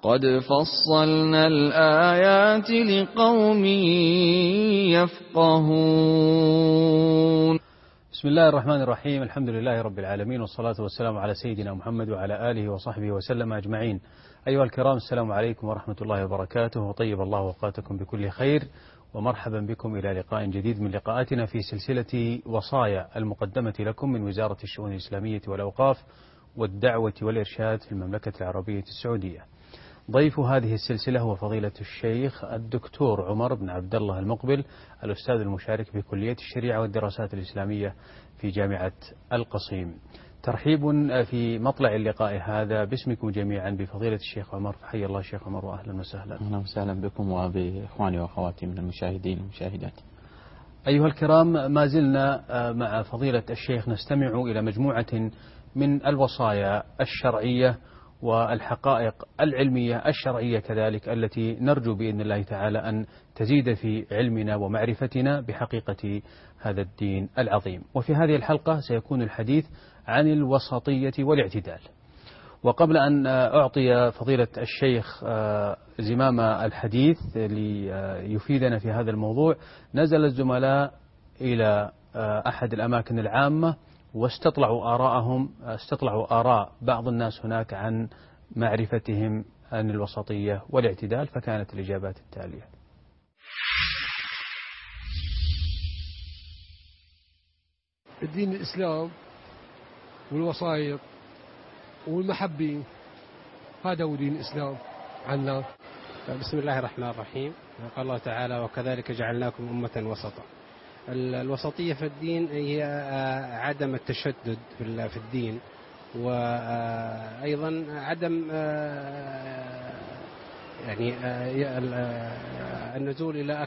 قد فصلنا الآيات لقوم يفقهون. بسم الله الرحمن الرحيم. الحمد لله رب العالمين، والصلاة والسلام على سيدنا محمد وعلى آله وصحبه وسلم أجمعين. أيها الكرام، السلام عليكم ورحمة الله وبركاته، وطيب الله أوقاتكم بكل خير، ومرحبا بكم إلى لقاء جديد من لقاءاتنا في سلسلة وصايا المقدمة لكم من وزارة الشؤون الإسلامية والأوقاف والدعوة والإرشاد في المملكة العربية السعودية. ضيف هذه السلسلة هو فضيلة الشيخ الدكتور عمر بن عبد الله المقبل، الأستاذ المشارك بكلية الشريعة والدراسات الإسلامية في جامعة القصيم. ترحيب في مطلع اللقاء هذا باسمكم جميعا بفضيلة الشيخ عمر، فحي الله الشيخ عمر وأهلا وسهلا. أهلا وسهلا بكم وبإخواني وأخواتي من المشاهدين والمشاهدات. أيها الكرام، ما زلنا مع فضيلة الشيخ نستمع إلى مجموعة من الوصايا الشرعية والحقائق العلمية الشرعية كذلك، التي نرجو بإذن الله تعالى أن تزيد في علمنا ومعرفتنا بحقيقة هذا الدين العظيم. وفي هذه الحلقة سيكون الحديث عن الوسطية والاعتدال. وقبل أن أعطي فضيلة الشيخ زمام الحديث ليفيدنا في هذا الموضوع، نزل الزملاء إلى أحد الأماكن العامة واستطلعوا آراء بعض الناس هناك عن معرفتهم عن الوسطية والاعتدال، فكانت الإجابات التالية: الدين الإسلام والوسائط والمحبة، هذا هو دين الإسلام عنا. بسم الله الرحمن الرحيم. قال الله تعالى: وكذلك جعلناكم أمة وسطا. الوسطية في الدين هي عدم التشدد في الدين، وأيضا عدم يعني النزول إلى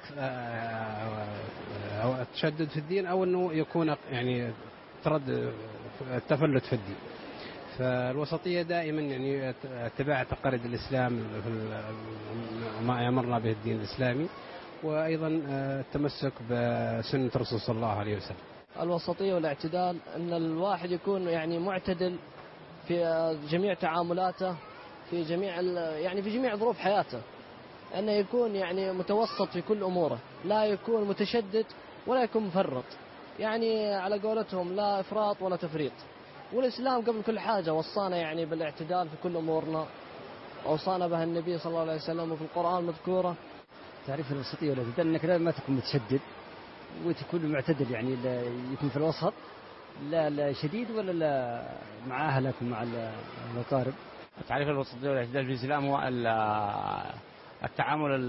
أو التشدد في الدين، أو أنه يكون يعني التفلت في الدين. فالوسطية دائما يعني اتباع تقاليد الإسلام ما أمرنا به الدين الإسلامي، وأيضا التمسك بسنة الرسول صلى الله عليه وسلم. الوسطية والاعتدال أن الواحد يكون يعني معتدل في جميع تعاملاته، في جميع ظروف حياته، أنه يكون يعني متوسط في كل أموره، لا يكون متشدد ولا يكون مفرط، يعني على قولتهم لا إفراط ولا تفريط. والإسلام قبل كل حاجة وصانا يعني بالاعتدال في كل أمورنا، أوصانا بها النبي صلى الله عليه وسلم وفي القرآن مذكورة. تعريف الوسطية والاعتدال أنك ما تكون متشدد وتكون معتدل، يعني يكون في الوسط، لا شديد ولا لا مع أهلك ومع الأقارب. تعريف الوسطية والاعتدال في الإسلام هو التعامل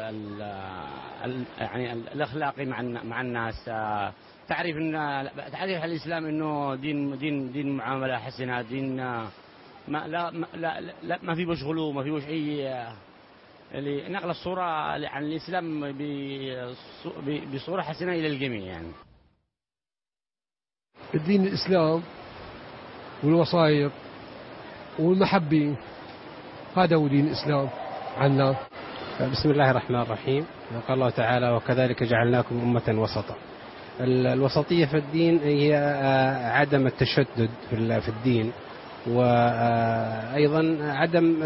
يعني الأخلاقي مع الناس. تعريف الإسلام إنه دين معاملة حسنة، دين ما في بوش غلو، ما في بوش أي اللي نقل الصورة عن الإسلام بصورة حسنة إلى الجميع. يعني الدين الإسلام والوسائط والمحبة، هذا هو دين الإسلام عنا. بسم الله الرحمن الرحيم. قال الله تعالى: وكذلك جعلناكم أمة وسطا. الوسطية في الدين هي عدم التشدد في الدين، وأيضا عدم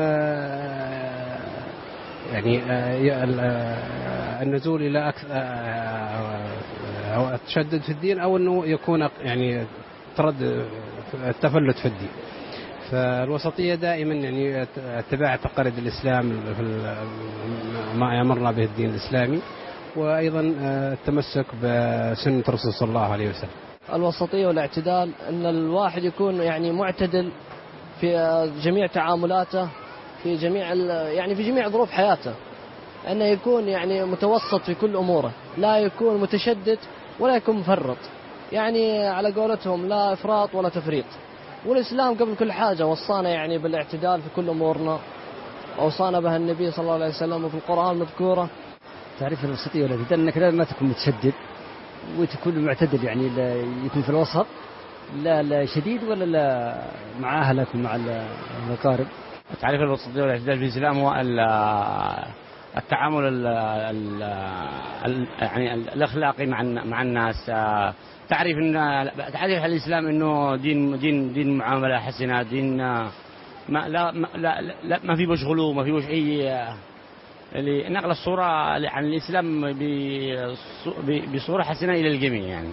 يعني النزول إلى أو التشدد في الدين، أو أنه يكون يعني التفلت في الدين. فالوسطية دائما يعني اتباع تقاليد الإسلام ما أمرنا به الدين الإسلامي، وأيضا التمسك بسنة الرسول صلى الله عليه وسلم. الوسطية والاعتدال أن الواحد يكون يعني معتدل في جميع تعاملاته، في جميع ظروف حياته، أنه يكون يعني متوسط في كل أموره، لا يكون متشدد ولا يكون مفرط، يعني على قولتهم لا إفراط ولا تفريط. والإسلام قبل كل حاجة وصانا يعني بالاعتدال في كل أمورنا، أوصانا بها النبي صلى الله عليه وسلم وفي القرآن مذكورة. تعريف الوسطية والاعتدال أنك ما تكون متشدد وتكون معتدل، يعني يكون في الوسط، لا شديد ولا لا مع أهلك ومع الأقارب. تعريف الوسطية والاعتدال في الإسلام هو التعامل يعني الأخلاقي مع الناس. تعريف الإسلام إنه دين معاملة حسنة، دين ما في وش غلو، ما في وش أي اللي نقل الصورة عن الإسلام بصورة حسنة إلى الجميع يعني.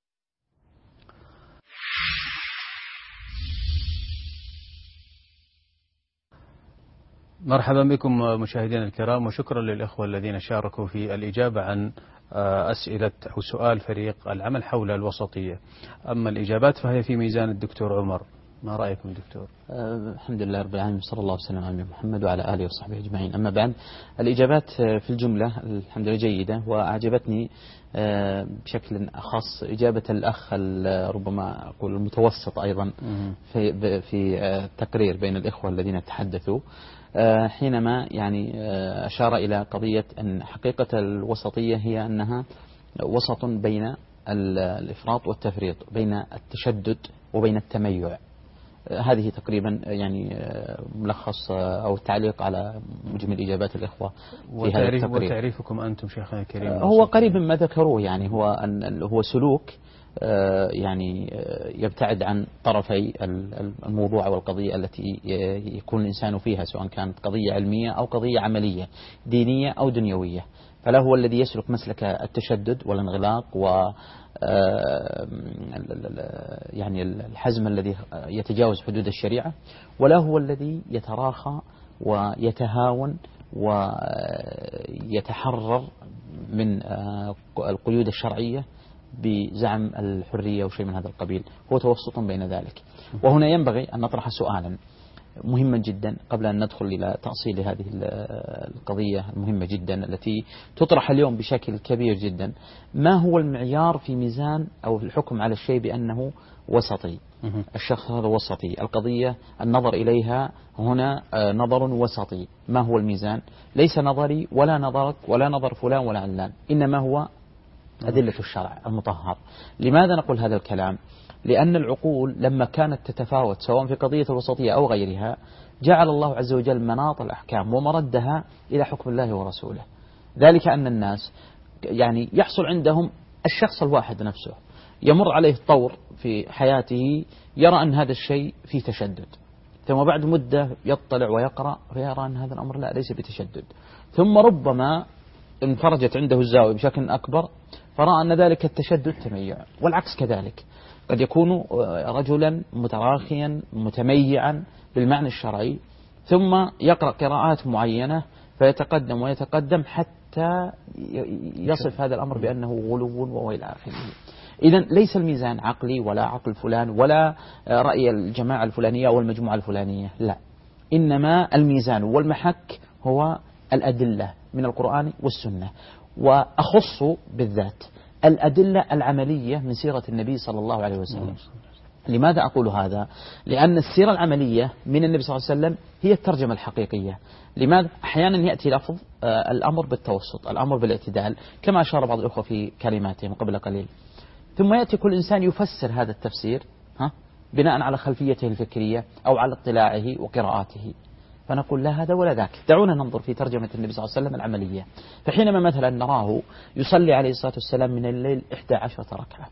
مرحبا بكم مشاهدينا الكرام، وشكرا للإخوة الذين شاركوا في الإجابة عن أسئلة أو سؤال فريق العمل حول الوسطية. أما الإجابات فهي في ميزان الدكتور عمر. ما رأيكم دكتور؟ الحمد لله رب العالمين، صلى الله وسلم على محمد وعلى آله وصحبه أجمعين. أما بعد، الإجابات في الجملة الحمد لله جيدة، وأعجبتني بشكل خاص إجابة الأخ ربما أقول المتوسط أيضا في التقرير بين الإخوة الذين تحدثوا، حينما يعني أشار إلى قضية أن حقيقة الوسطية هي أنها وسط بين الإفراط والتفريط، بين التشدد وبين التميع. هذه تقريبا يعني ملخص أو تعليق على مجمل إجابات الإخوة في هذا التقرير. وتعريفكم أنتم شيخنا الكريم؟ هو قريب مما ذكروه، يعني هو سلوك يعني يبتعد عن طرفي الموضوع والقضية التي يكون الإنسان فيها، سواء كانت قضية علمية أو قضية عملية دينية أو دنيوية. فلا هو الذي يسلك مسلك التشدد والانغلاق و يعني الحزم الذي يتجاوز حدود الشريعة، ولا هو الذي يتراخى ويتهاون ويتحرر من القيود الشرعية بزعم الحرية وشيء من هذا القبيل. هو توسط بين ذلك. وهنا ينبغي أن نطرح سؤالا مهما جدا قبل أن ندخل إلى تأصيل هذه القضية المهمة جدا التي تطرح اليوم بشكل كبير جدا. ما هو المعيار في ميزان أو الحكم على الشيء بأنه وسطي؟ الشخص هذا وسطي، القضية النظر إليها هنا نظر وسطي. ما هو الميزان؟ ليس نظري ولا نظرك ولا نظر فلان ولا علان، إنما هو أدلة الشرع المطهر. لماذا نقول هذا الكلام؟ لأن العقول لما كانت تتفاوت سواء في قضية الوسطية أو غيرها، جعل الله عز وجل مناط الأحكام ومردها إلى حكم الله ورسوله. ذلك أن الناس يعني يحصل عندهم الشخص الواحد نفسه يمر عليه طور في حياته يرى أن هذا الشيء فيه تشدد، ثم بعد مدة يطلع ويقرأ فيرى أن هذا الأمر لا ليس بتشدد، ثم ربما انفرجت عنده الزاوية بشكل أكبر فرأى أن ذلك التشدد تميع. والعكس كذلك، قد يكون رجلا متراخيا متميعا بالمعنى الشرعي، ثم يقرأ قراءات معينة فيتقدم ويتقدم حتى يصف هذا الأمر بأنه غلو وإلى آخره. إذن ليس الميزان عقلي ولا عقل فلان ولا رأي الجماعة الفلانية أو المجموعة الفلانية، لا، إنما الميزان والمحك هو الأدلة من القرآن والسنة، وأخص بالذات الأدلة العملية من سيرة النبي صلى الله عليه وسلم. لماذا أقول هذا؟ لأن السيرة العملية من النبي صلى الله عليه وسلم هي الترجمة الحقيقية. لماذا؟ أحيانا يأتي لفظ الأمر بالتوسط، الأمر بالاعتدال، كما أشار بعض الأخوة في كلماتهم قبل قليل، ثم يأتي كل إنسان يفسر هذا التفسير بناء على خلفيته الفكرية أو على اطلاعه وقراءاته. فنقول لا هذا ولا ذاك، دعونا ننظر في ترجمة النبي صلى الله عليه وسلم العملية. فحينما مثلا نراه يصلي عليه الصلاة والسلام من الليل 11 ركعة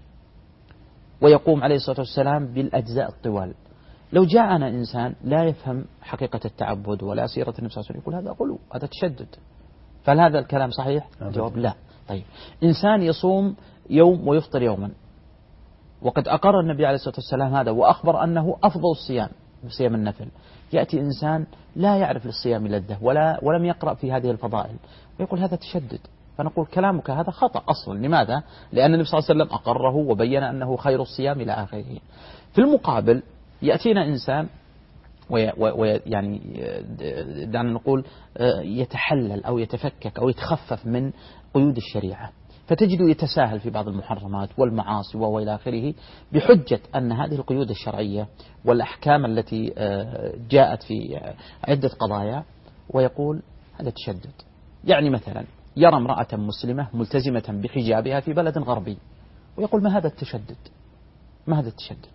ويقوم عليه الصلاة والسلام بالأجزاء الطوال، لو جاءنا إنسان لا يفهم حقيقة التعبد ولا سيرة النبي صلى الله عليه وسلم يقول هذا غلو، هذا تشدد، فهل هذا الكلام صحيح؟ الجواب لا. طيب، إنسان يصوم يوم ويفطر يوما، وقد أقر النبي عليه الصلاة والسلام هذا وأخبر أنه أفضل الصيام صيام النفل، يأتي إنسان لا يعرف للصيام لذة ولم يقرأ في هذه الفضائل ويقول هذا تشدد، فنقول كلامك هذا خطأ أصلا. لماذا؟ لأن النبي صلى الله عليه وسلم أقره وبين أنه خير الصيام إلى آخره. في المقابل يأتينا إنسان ويعني دعنا نقول يتحلل أو يتفكك أو يتخفف من قيود الشريعة، فتجد يتساهل في بعض المحرمات والمعاصي وإلى آخره بحجة أن هذه القيود الشرعية والأحكام التي جاءت في عدة قضايا، ويقول هذا تشدد. يعني مثلا يرى امرأة مسلمة ملتزمة بحجابها في بلد غربي ويقول ما هذا التشدد؟ ما هذا التشدد؟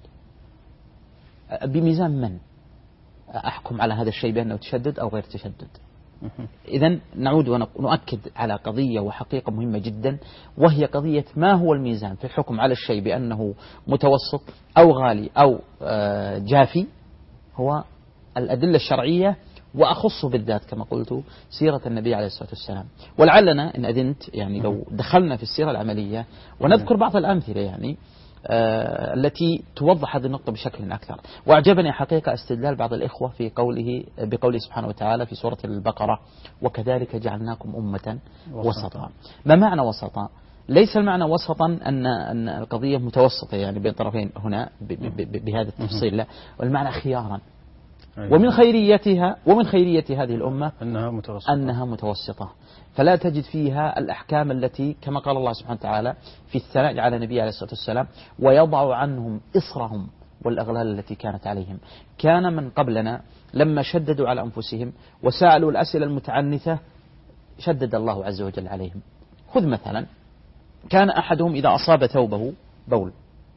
بميزان من أحكم على هذا الشيء بأنه تشدد أو غير تشدد؟ إذن نعود ونؤكد على قضية وحقيقة مهمة جدا، وهي قضية ما هو الميزان في الحكم على الشيء بأنه متوسط أو غالي أو جافي. هو الأدلة الشرعية، وأخص بالذات كما قلت سيرة النبي عليه الصلاة والسلام. ولعلنا إن أذنت يعني لو دخلنا في السيرة العملية ونذكر بعض الأمثلة يعني التي توضح هذه النقطة بشكل أكثر. وأعجبني حقيقة استدلال بعض الإخوة في بقوله سبحانه وتعالى في سورة البقرة: وكذلك جعلناكم أمة وسطا. ما معنى وسطا؟ ليس المعنى وسطا أن القضية متوسطة يعني بين طرفين هنا بهذا التفصيل، لا، والمعنى خيارا. ومن خيرية هذه الأمة أنها متوسطة، فلا تجد فيها الأحكام التي كما قال الله سبحانه وتعالى في الثناء على النبي عليه الصلاة والسلام: ويضع عنهم إصرهم والأغلال التي كانت عليهم. كان من قبلنا لما شددوا على أنفسهم وسألوا الأسئلة المتعنثة شدد الله عز وجل عليهم. خذ مثلا، كان أحدهم إذا أصاب ثوبه بول،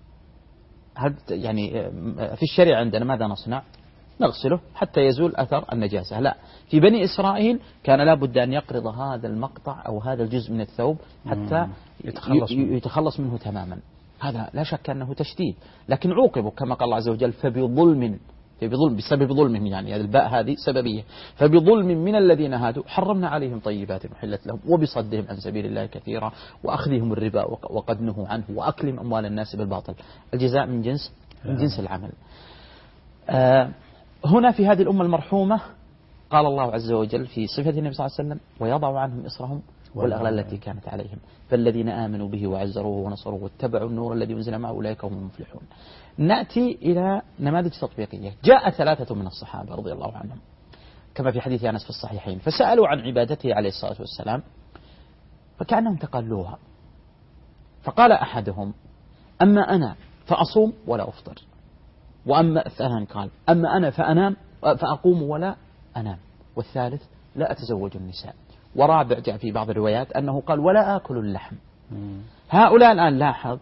يعني في الشريعة عندنا ماذا نصنع؟ نغسله حتى يزول أثر النجاسة. لا، في بني إسرائيل كان لابد أن يقرض هذا المقطع أو هذا الجزء من الثوب حتى يتخلص منه تماما. هذا لا شك أنه تشديد، لكن عوقبوا كما قال الله عز وجل: بسبب ظلمهم، يعني الباء هذه سببية، فبظلم من الذين هادوا حرمنا عليهم طيبات أحلت لهم وبصدهم عن سبيل الله كثيرا وأخذهم الربا وقد نهوا عنه وأكلهم أموال الناس بالباطل. الجزاء من جنس العمل. هنا في هذه الأمة المرحومة قال الله عز وجل في صفة النبي صلى الله عليه وسلم: ويضع عنهم إصرهم والأغلال التي كانت عليهم فالذين آمنوا به وعزروه ونصروه واتبعوا النور الذي أنزل معه أولئك هم المفلحون. نأتي إلى نماذج تطبيقية. جاء 3 من الصحابة رضي الله عنهم كما في حديث أنس في الصحيحين، فسألوا عن عبادته عليه الصلاة والسلام فكأنهم تقلوها، فقال أحدهم: أما أنا فأصوم ولا أفطر، وأما الثاني قال: أما أنا فأقوم ولا أنام، والثالث: لا أتزوج النساء، ورابع جاء في بعض الروايات أنه قال: ولا آكل اللحم. هؤلاء الآن لاحظ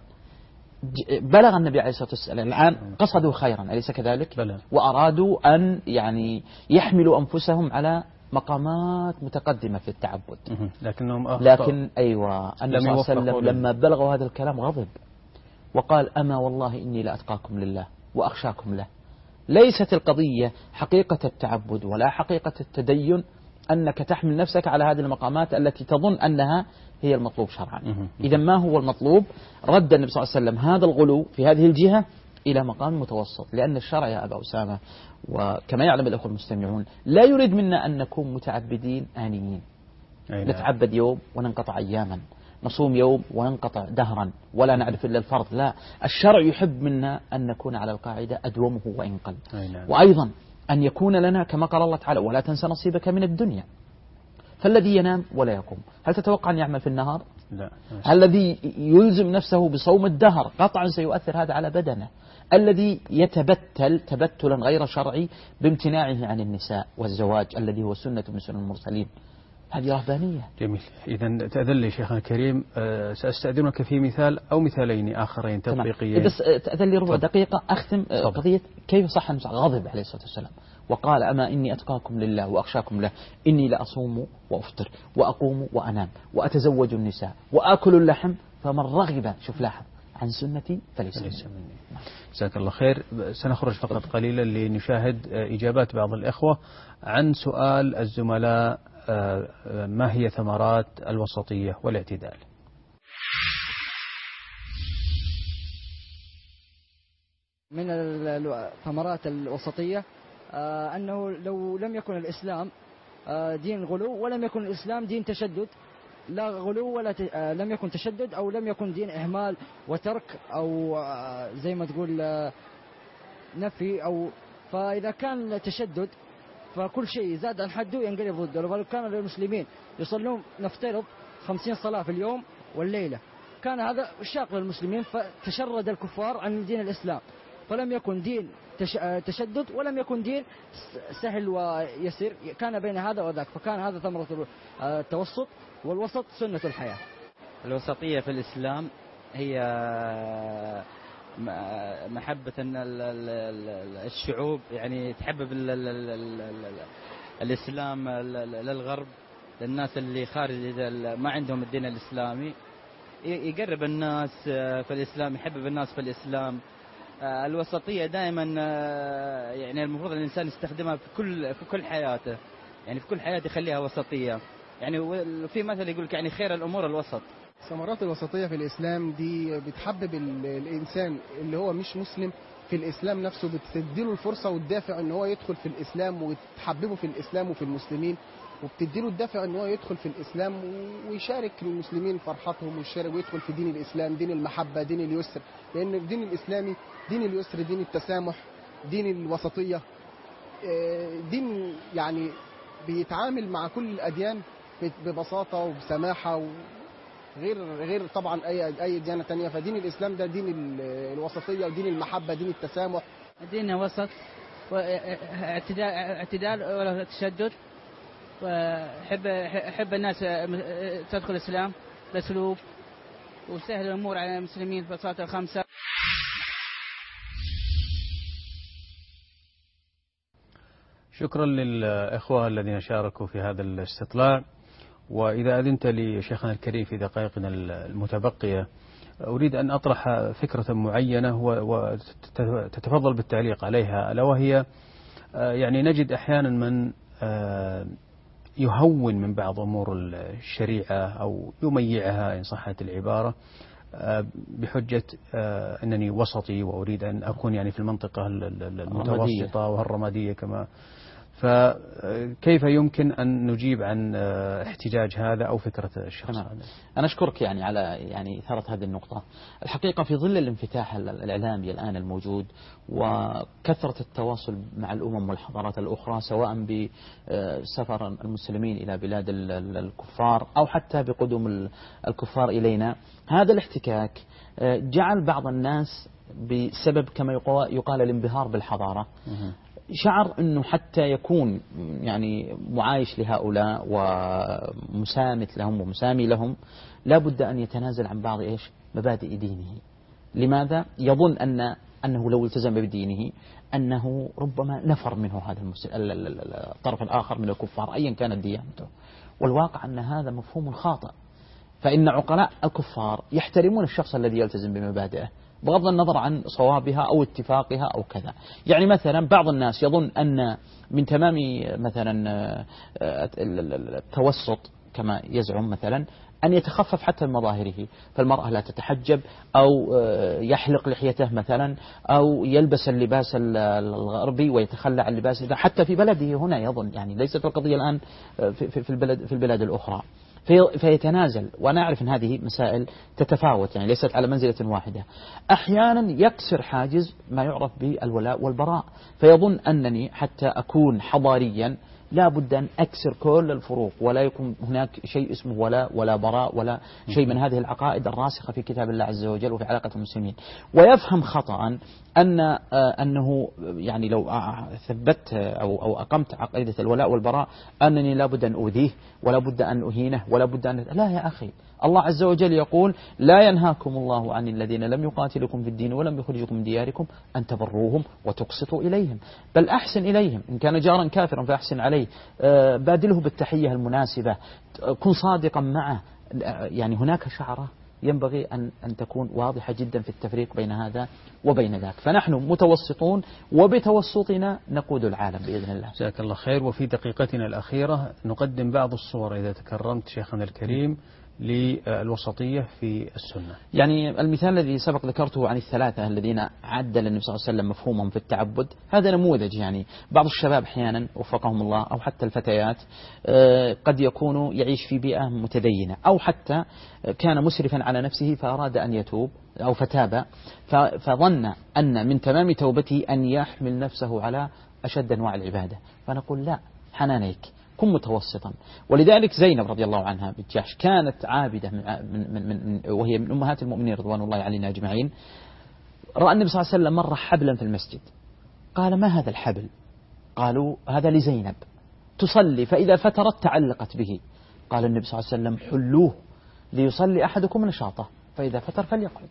بلغ النبي عليه الصلاة والسلام الآن قصدوا خيرا أليس كذلك؟ بلى. وأرادوا أن يعني يحملوا أنفسهم على مقامات متقدمة في التعبد، لكن أيوة النبي صلى الله عليه وسلم لما بلغوا هذا الكلام غضب وقال: أما والله إني لأتقاكم لله وأخشاكم له. ليست القضية حقيقة التعبد ولا حقيقة التدين أنك تحمل نفسك على هذه المقامات التي تظن أنها هي المطلوب شرعا. إذا ما هو المطلوب؟ رد النبي صلى الله عليه وسلم هذا الغلو في هذه الجهة إلى مقام متوسط، لأن الشرع يا أبا أسامة وكما يعلم الأخوة المستمعون لا يريد منا أن نكون متعبدين آنيين، نتعبد يوم وننقطع أياما، نصوم يوم وننقطع دهرا ولا نعرف إلا الفرض. لا، الشرع يحب منا أن نكون على القاعدة أدومه وإن قل، وأيضا أن يكون لنا كما قال الله تعالى: ولا تنسى نصيبك من الدنيا. فالذي ينام ولا يقوم هل تتوقع أن يعمل في النهار؟ لا. الذي يلزم نفسه بصوم الدهر قطعا سيؤثر هذا على بدنه. الذي يتبتل تبتلا غير شرعي بامتناعه عن النساء والزواج الذي هو سنة من سنن المرسلين، هذه رهبانية. جميل. إذا تأذن لي شيخنا الكريم سأستأذنك في مثال أو مثالين آخرين تطبيقيين. بس تأذن لي ربع دقيقة أختم قضية كيف صح أن غضب عليه الصلاة والسلام وقال: أما إني أتقاكم لله وأخشاكم له إني لأصوم وأفطر وأقوم وأنام وأتزوج النساء وآكل اللحم فمن رغب شوف لاحظ عن سنتي فليس مني. جزاك الله خير. سنخرج فقط قليلا لنشاهد إجابات بعض الإخوة عن سؤال الزملاء: ما هي ثمرات الوسطية والاعتدال؟ من ثمرات الوسطية أنه لو لم يكن الإسلام دين غلو ولم يكن الإسلام دين تشدد، لا غلو ولا لم يكن تشدد أو لم يكن دين إهمال وترك أو زي ما تقول نفي أو. فإذا كان تشدد فكل شيء زاد عن حده ينقلب ضده. لو كان المسلمين يصلون نفترض 50 صلاة في اليوم والليلة كان هذا شاق للمسلمين، فتشرد الكفار عن دين الإسلام، فلم يكن دين تشدد ولم يكن دين سهل ويسير، كان بين هذا وذاك، فكان هذا ثمرة التوسط، والوسط سنة الحياة. الوسطية في الإسلام هي محبة أن الشعوب يعني تحبب الإسلام للغرب، للناس اللي خارج ما عندهم الدين الإسلامي، يقرب الناس في الإسلام، يحبب الناس في الإسلام، الوسطية دائما يعني المفروض الإنسان يستخدمها في كل حياته، يعني في كل حياته يخليها وسطية. يعني في مثل يقول يعني خير الأمور الوسط. ثمرات الوسطية في الإسلام دي بتحبب الإنسان اللي هو مش مسلم في الإسلام نفسه، بتديله الفرصة والدافع إن هو يدخل في الإسلام وتحببه في الإسلام وفي المسلمين، وبتديله الدافع إن هو يدخل في الإسلام ويشارك المسلمين فرحتهم ويشارك ويدخل في دين الإسلام، دين المحبة، دين اليسر، لأن الدين الإسلامي دين اليسر، دين التسامح، دين الوسطية، دين يعني بيتعامل مع كل الأديان ببساطة وبسماحة غير طبعا اي ديانه ثانيه. فدين الاسلام ده دين الوسطيه ودين المحبه، دين التسامح. دين وسط واعتدال ولا تشدد، وحب الناس تدخل الاسلام باسلوب، وسهل الامور على المسلمين في الصلاه الخمسه. شكرا للإخوة الذين شاركوا في هذا الاستطلاع. وإذا أذنت لي شيخنا الكريم في دقائقنا المتبقية، أريد أن أطرح فكرة معينة وتتفضل بالتعليق عليها، ألا وهي يعني نجد أحيانا من يهون من بعض أمور الشريعة أو يميعها إن صحت العبارة بحجة أنني وسطي وأريد أن أكون يعني في المنطقة المتوسطة والرمادية كما. فكيف يمكن أن نجيب عن احتجاج هذا أو فكرة الشخص هذا؟ أنا أشكرك يعني على يعني إثارة هذه النقطة. الحقيقة في ظل الانفتاح الإعلامي الآن الموجود وكثرة التواصل مع الأمم والحضارات الأخرى، سواء بسفر المسلمين إلى بلاد الكفار أو حتى بقدوم الكفار إلينا، هذا الاحتكاك جعل بعض الناس بسبب كما يقال الانبهار بالحضارة شعر أنه حتى يكون يعني معايش لهؤلاء ومسامت لهم ومسامي لهم لا بد أن يتنازل عن بعض مبادئ دينه. لماذا؟ يظن أنه لو التزم بدينه أنه ربما نفر منه هذا الطرف الآخر من الكفار أيا كانت ديانته. والواقع أن هذا مفهوم خاطئ، فإن عقلاء الكفار يحترمون الشخص الذي يلتزم بمبادئه بغض النظر عن صوابها أو اتفاقها أو كذا. يعني مثلا بعض الناس يظن أن من تمام مثلا التوسط كما يزعم مثلا أن يتخفف حتى من مظاهره، فالمرأة لا تتحجب أو يحلق لحيته مثلا أو يلبس اللباس الغربي ويتخلى عن لباسه حتى في بلده هنا. يظن يعني ليست القضية الآن في البلاد الأخرى، فيتنازل. وأنا أعرف أن هذه مسائل تتفاوت يعني ليست على منزلة واحدة. أحيانا يكسر حاجز ما يعرف بالولاء والبراء، فيظن أنني حتى أكون حضاريا لا بد أن أكسر كل الفروق ولا يكون هناك شيء اسمه ولاء ولا براء ولا شيء من هذه العقائد الراسخة في كتاب الله عز وجل وفي علاقة المسلمين. ويفهم خطأ أنه يعني لو ثبت أو أقمت عقيدة الولاء والبراء أنني لا بد أن أؤذيه ولا بد أن أهينه ولا بد أن لا. يا أخي، الله عز وجل يقول: لا ينهاكم الله عن الذين لم يقاتلكم في الدين ولم يخرجكم من دياركم أن تبروهم وتقسطوا إليهم، بل أحسن إليهم. إن كان جارا كافرا فأحسن عليه، بادله بالتحية المناسبة، كن صادقا معه. يعني هناك شعرة ينبغي أن تكون واضحة جدا في التفريق بين هذا وبين ذاك. فنحن متوسطون وبتوسطنا نقود العالم بإذن الله. جزاك الله خير. وفي دقيقتنا الأخيرة نقدم بعض الصور إذا تكرمت شيخنا الكريم للوسطية في السنة. يعني المثال الذي سبق ذكرته عن الثلاثة الذين عدل النبي صلى الله عليه وسلم مفهومهم في التعبد، هذا نموذج. يعني بعض الشباب أحيانا وفقهم الله أو حتى الفتيات قد يكون يعيش في بيئة متدينة أو حتى كان مسرفا على نفسه فأراد أن يتوب أو فتاب، فظن أن من تمام توبته أن يحمل نفسه على أشد أنواع العبادة. فنقول لا، حنانيك، كن متوسطا. ولذلك زينب رضي الله عنها بنت جحش كانت عابدة وهي من أمهات المؤمنين رضوان الله علينا أجمعين. رأى النبي صلى الله عليه وسلم مرة حبلا في المسجد، قال: ما هذا الحبل؟ قالوا: هذا لزينب تصلي فإذا فترت تعلقت به. قال النبي صلى الله عليه وسلم: حلوه ليصلي أحدكم نشاطه فإذا فتر فليقعد.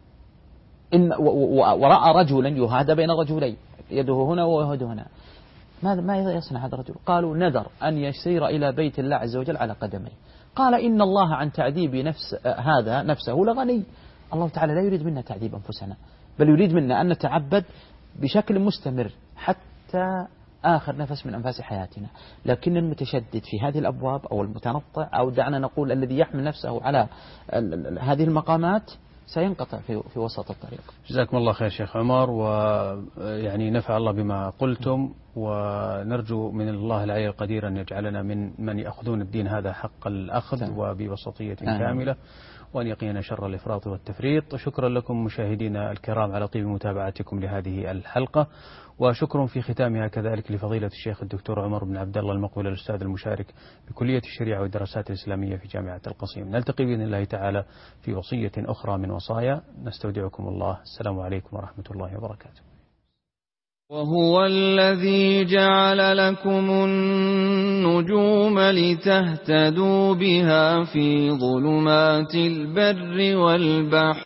ورأى رجلا يهادى بين رجلين، يده هنا ويده هنا. ما يصنع هذا الرجل؟ قالوا: نذر أن يسير إلى بيت الله عز وجل على قدميه. قال: إن الله عن تعذيب هذا نفسه لغني. الله تعالى لا يريد منا تعذيب أنفسنا، بل يريد منا أن نتعبد بشكل مستمر حتى آخر نفس من أنفاس حياتنا. لكن المتشدد في هذه الأبواب أو المتنطع أو دعنا نقول الذي يحمل نفسه على هذه المقامات سينقطع في وسط الطريق. جزاكم الله خير شيخ عمر، ويعني نفع الله بما قلتم، ونرجو من الله العلي القدير أن يجعلنا من يأخذون الدين هذا حق الأخذ وبوسطية كاملة، وأن يقينا شر الإفراط والتفريط. شكرا لكم مشاهدينا الكرام على طيب متابعتكم لهذه الحلقة، وشكر في ختامها كذلك لفضيلة الشيخ الدكتور عمر بن عبد الله المقبول الأستاذ المشارك بكلية الشريعة والدراسات الإسلامية في جامعة القصيم. نلتقي بإذن الله تعالى في وصية أخرى من وصايا. نستودعكم الله. السلام عليكم ورحمة الله وبركاته. وهو الذي جعل لكم النجوم لتهتدوا بها في ظلمات البر والبحر